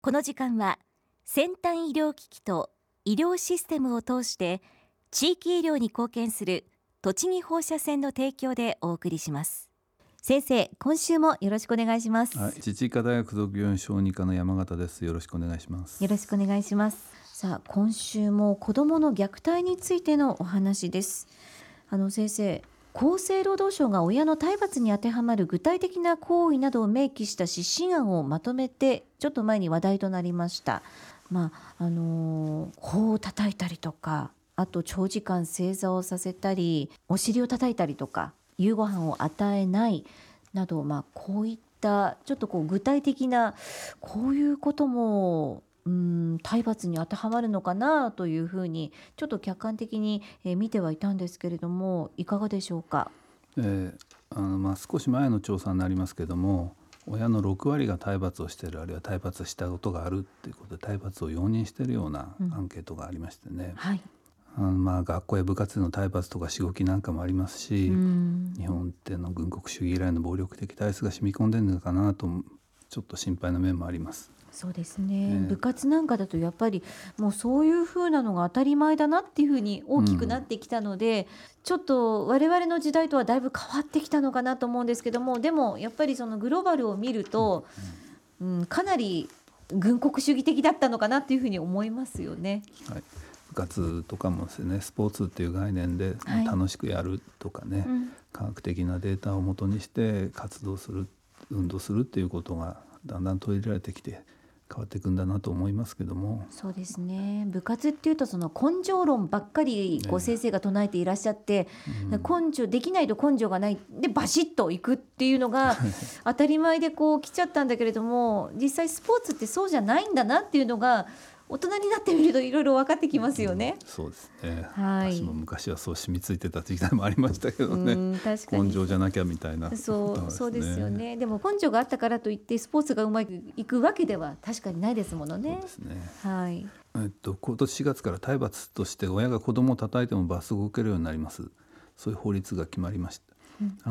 この時間は先端医療機器と医療システムを通して地域医療に貢献する栃木放射線の提供でお送りします。先生、今週もよろしくお願いします。 はい、自治医科大学附属病院小児科の山形です。よろしくお願いします。 よろしくお願いします。さあ、今週も子どもの虐待についてのお話です。先生、厚生労働省が親の体罰に当てはまる具体的な行為などを明記した指針案をまとめてちょっと前に話題となりました。頬を叩いたりとか、あと長時間正座をさせたり、お尻を叩いたりとか、夕ご飯を与えないなど、こういったちょっと具体的なこういうことも体罰に当てはまるのかなというふうにちょっと客観的に見てはいたんですけれども、いかがでしょうか。 少し前の調査になりますけども、親の6割が体罰をしている、あるいは体罰したことがあるということで体罰を容認しているようなアンケートがありましてね、 はい、 学校や部活での体罰とかしごきなんかもありますし、日本っての軍国主義以来の暴力的体質が染み込んでるのかなとちょっと心配な面もあります。 そうですね、部活なんかだとやっぱりもうそういう風なのが当たり前だなっていう風に大きくなってきたので、ちょっと我々の時代とはだいぶ変わってきたのかなと思うんですけども、でもやっぱりそのグローバルを見ると、かなり軍国主義的だったのかなっていう風に思いますよね。 はい、部活とかもですね、スポーツっていう概念で楽しくやるとかね、科学的なデータをもとにして活動する、運動するっていうことがだんだん取り入れられてきて変わっていくんだなと思いますけども。 そうですね、部活っていうとその根性論ばっかり先生が唱えていらっしゃって、根性できないと根性がないでバシッといくっていうのが当たり前で来ちゃったんだけれども、実際スポーツってそうじゃないんだなっていうのが大人になってみるといろいろ分かってきますよね。 そうですね、 はい、 私も昔はそう染みついてた時代もありましたけどね、 確かに根性じゃなきゃみたいな、 そうですよね。でも根性があったからといってスポーツがうまくいくわけでは確かにないですものね。 そうですね、 はい、 今年4月から体罰として親が子供を叩いても罰則を受けるようになります。そういう法律が決まりました。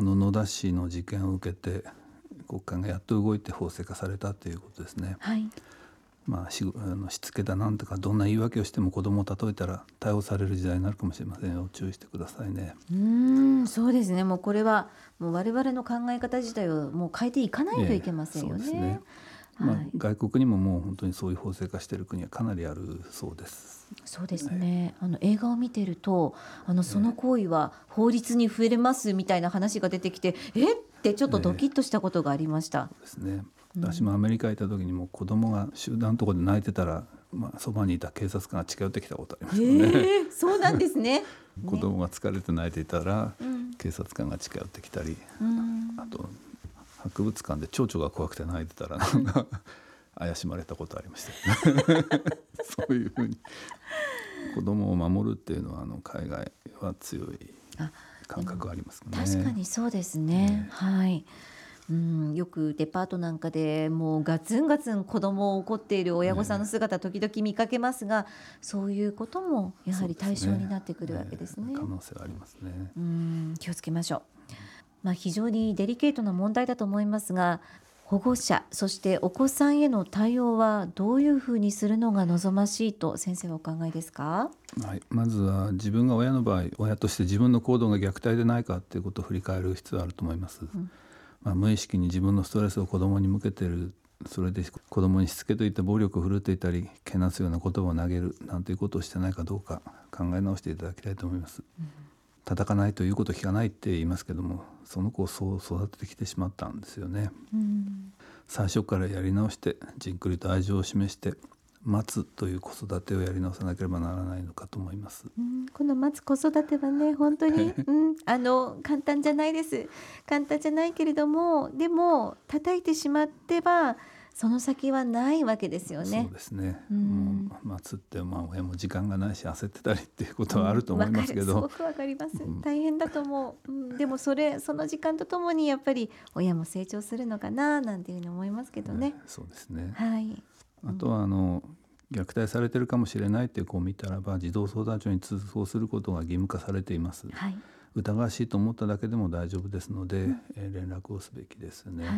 野田市の事件を受けて国会がやっと動いて法制化されたということですね。 はい、 しつけだなんとかどんな言い訳をしても子供を例えたら逮捕される時代になるかもしれませんよ。注意してくださいね。 そうですね、もうこれはもう我々の考え方自体をもう変えていかないといけませんよね。 そうですね、外国にももう本当にそういう法制化している国はかなりあるそうです。 そうですね、映画を見ているとその行為は法律に触れますみたいな話が出てきて、ってちょっとドキッとしたことがありました。 そうですね、私もアメリカにいた時にも子供が集団のところで泣いてたら、そばにいた警察官が近寄ってきたことありましたね。 そうなんですね。 子供が疲れて泣いていたら、警察官が近寄ってきたり、あと博物館で蝶々が怖くて泣いてたらなんか怪しまれたことありましたね。そういうふうに子供を守るっていうのは海外は強い感覚がありますね。 確かにそうですね、はい、よくデパートなんかでもうガツンガツン子供を怒っている親御さんの姿時々見かけますが、そういうこともやはり対象になってくるわけですね。 可能性はありますね。 気をつけましょう。非常にデリケートな問題だと思いますが、保護者そしてお子さんへの対応はどういうふうにするのが望ましいと先生はお考えですか。 はい、まずは自分が親の場合、親として自分の行動が虐待でないかということを振り返る必要があると思います。無意識に自分のストレスを子供に向けている、それで子供にしつけといった暴力を振るっていたりけなすような言葉を投げるなんていうことをしてないかどうか考え直していただきたいと思います。叩かないということを聞かないって言いますけども、その子をそう育ててきてしまったんですよね。最初からやり直してじっくりと愛情を示して待つという子育てをやり直さなければならないのかと思います。 この待つ子育てはね本当に、簡単じゃないです。簡単じゃないけれども、でも叩いてしまってはその先はないわけですよね。 そうですね、もう待つって親も時間がないし焦ってたりっていうことはあると思いますけど、 すごくわかります、大変だと思う、でもその時間とともにやっぱり親も成長するのかななんていうふうに思いますけどね。 そうですね、 はい、 あとは虐待されているかもしれないって子を見たらば児童相談所に通報することが義務化されています。疑わしいと思っただけでも大丈夫ですので、連絡をすべきですね。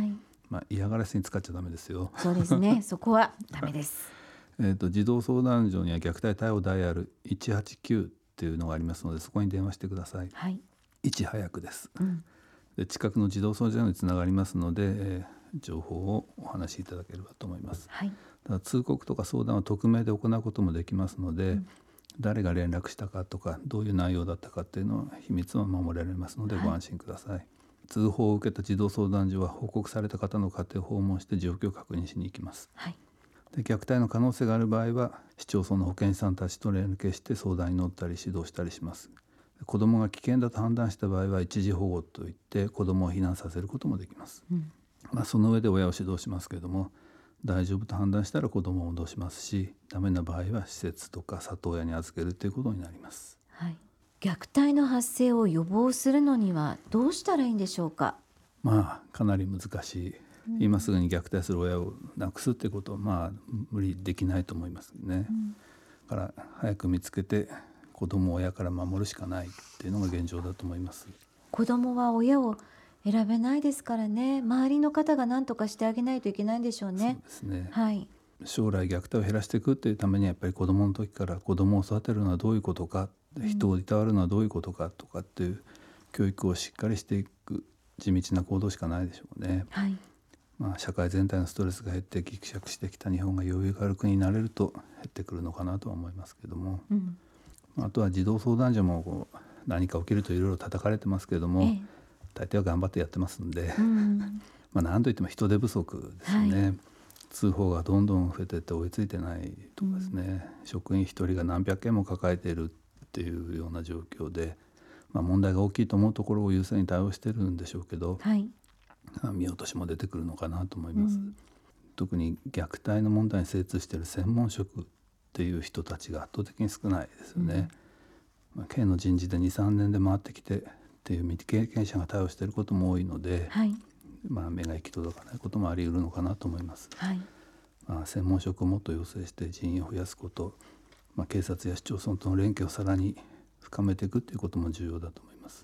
嫌がらせに使っちゃダメですよ。 そうですねそこはダメです。 児童相談所には虐待対応ダイヤル189っていうのがありますので、そこに電話してください。 はい、 いち早くです。 うん、 で近くの児童相談所につながりますので、情報をお話しいただければと思います。 はい、 ただ通告とか相談は匿名で行うこともできますので、 うん、 誰が連絡したかとかどういう内容だったかっていうのは秘密は守られますのでご安心ください。通報を受けた児童相談所は報告された方の家庭を訪問して状況を確認しに行きます。 はい、 で虐待の可能性がある場合は市町村の保健師さんたちと連携して相談に乗ったり指導したりします。子どもが危険だと判断した場合は一時保護といって子どもを避難させることもできます。 うん、 その上で親を指導しますけれども、大丈夫と判断したら子どもを戻しますし、ダメな場合は施設とか里親に預けるということになります。 はい、虐待の発生を予防するのにはどうしたらいいんでしょうか。 かなり難しい、今すぐに虐待する親をなくすってことは無理できないと思いますね。だから早く見つけて子どもを親から守るしかないっていうのが現状だと思います。 子供は親を選べないですからね。周りの方が何とかしてあげないといけないんでしょうね。 そうですね、 はい、 将来虐待を減らしていくっていうためにはやっぱり子どもの時から子どもを育てるのはどういうことか、人をいたわるのはどういうことかとかっていう教育をしっかりしていく地道な行動しかないでしょうね。 はい、 社会全体のストレスが減ってぎくしゃくしてきた日本が余裕がある国になれると減ってくるのかなとは思いますけども、あとは児童相談所も何か起きるといろいろ叩かれてますけれども、大抵は頑張ってやってますんで、何といっても人手不足ですね。はい、通報がどんどん増えていって追いついてないとかですね、職員一人が何百件も抱えているっていうような状況で、問題が大きいと思うところを優先に対応してるんでしょうけど、はい、見落としも出てくるのかなと思います。特に虐待の問題に精通している専門職っていう人たちが圧倒的に少ないですよね。県の人事で 2,3 年で回ってきてっていう未経験者が対応していることも多いので、はい、目が行き届かないこともあり得るのかなと思います。はい、専門職をもっと養成して人員を増やすこと、警察や市町村との連携をさらに深めていくということも重要だと思います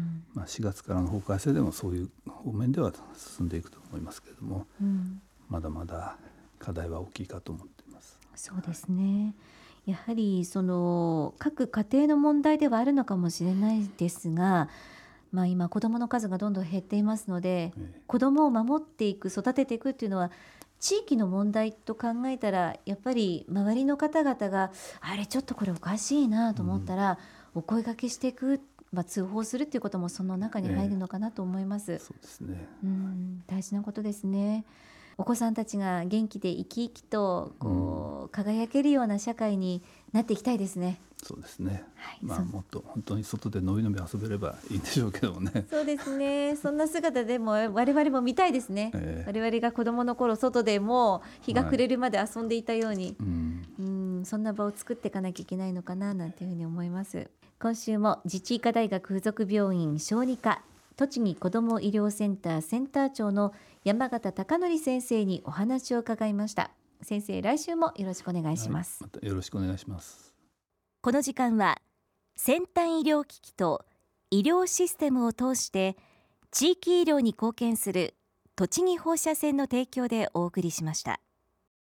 。4月からの法改正でもそういう方面では進んでいくと思いますけれども、まだまだ課題は大きいかと思っています。 そうですね。やはり各家庭の問題ではあるのかもしれないですが、今子どもの数がどんどん減っていますので、子どもを守っていく育てていくっていうのは地域の問題と考えたら、やっぱり周りの方々があれちょっとこれおかしいなと思ったら、お声掛けしていく、通報するっていうこともその中に入るのかなと思います。 そうですね、 大事なことですね。お子さんたちが元気で生き生きと輝けるような社会になっていきたいですね。 そうですね、もっと本当に外でのびのび遊べればいいんでしょうけどもね。 そうですね、そんな姿でも我々も見たいですね。我々が子どもの頃外でも日が暮れるまで遊んでいたように、そんな場を作っていかなきゃいけないのかななんていうふうに思います。今週も自治医科大学附属病院小児科栃木子ども医療センターセンター長の山形貴則先生にお話を伺いました。先生、来週もよろしくお願いします。 またよろしくお願いします。 この時間は先端医療機器と医療システムを通して地域医療に貢献する栃木放射線の提供でお送りしました。